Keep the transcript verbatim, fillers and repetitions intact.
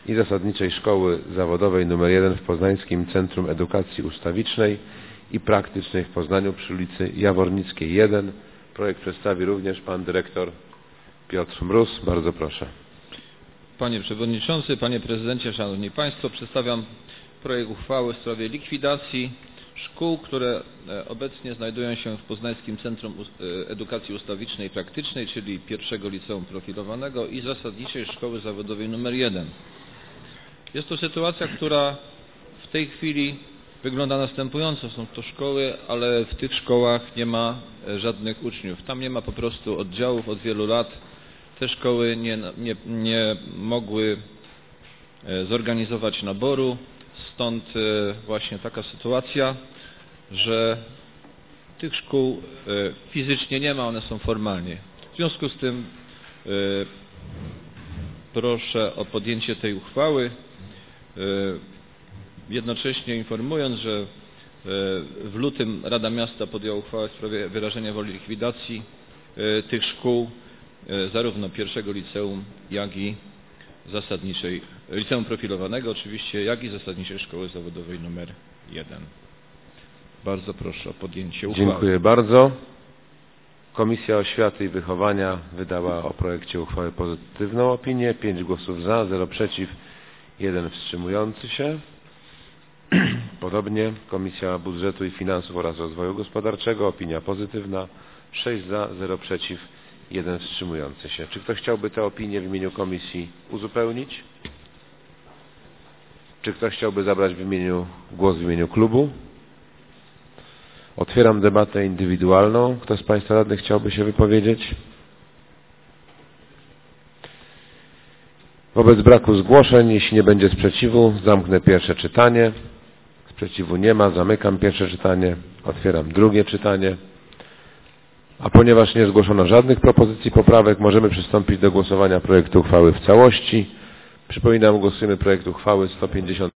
i Zasadniczej Szkoły Zawodowej nr jeden w Poznańskim Centrum Edukacji Ustawicznej i Praktycznej w Poznaniu przy ulicy Jawornickiej jeden. Projekt przedstawi również pan dyrektor Piotr Mróz. Bardzo proszę. Panie Przewodniczący, Panie Prezydencie, Szanowni Państwo, przedstawiam projekt uchwały w sprawie likwidacji szkół, które obecnie znajdują się w Poznańskim Centrum Edukacji Ustawicznej i Praktycznej, czyli pierwszego Liceum Profilowanego i Zasadniczej Szkoły Zawodowej nr jeden. Jest to sytuacja, która w tej chwili wygląda następująco. Są to szkoły, ale w tych szkołach nie ma żadnych uczniów. Tam nie ma po prostu oddziałów od wielu lat. Te szkoły nie, nie, nie mogły zorganizować naboru. Stąd właśnie taka sytuacja, że tych szkół fizycznie nie ma, one są formalnie. W związku z tym proszę o podjęcie tej uchwały, jednocześnie informując, że w lutym Rada Miasta podjęła uchwałę w sprawie wyrażenia woli likwidacji tych szkół, zarówno pierwszego liceum, jak i zasadniczej, liceum profilowanego oczywiście, jak i Zasadniczej Szkoły Zawodowej nr jeden. Bardzo proszę o podjęcie uchwały. Dziękuję bardzo. Komisja Oświaty i Wychowania wydała o projekcie uchwały pozytywną opinię. pięć głosów za, zero przeciw, jeden wstrzymujący się. Podobnie Komisja Budżetu i Finansów oraz Rozwoju Gospodarczego, opinia pozytywna, sześć za, zero przeciw, jeden wstrzymujący się. Czy ktoś chciałby tę opinię w imieniu komisji uzupełnić? Czy ktoś chciałby zabrać w imieniu, głos w imieniu klubu? Otwieram debatę indywidualną. Kto z Państwa radnych chciałby się wypowiedzieć? Wobec braku zgłoszeń, jeśli nie będzie sprzeciwu, zamknę pierwsze czytanie. Sprzeciwu nie ma, zamykam pierwsze czytanie, otwieram drugie czytanie. A ponieważ nie zgłoszono żadnych propozycji poprawek, możemy przystąpić do głosowania projektu uchwały w całości. Przypominam, głosujemy projekt uchwały sto pięćdziesiąt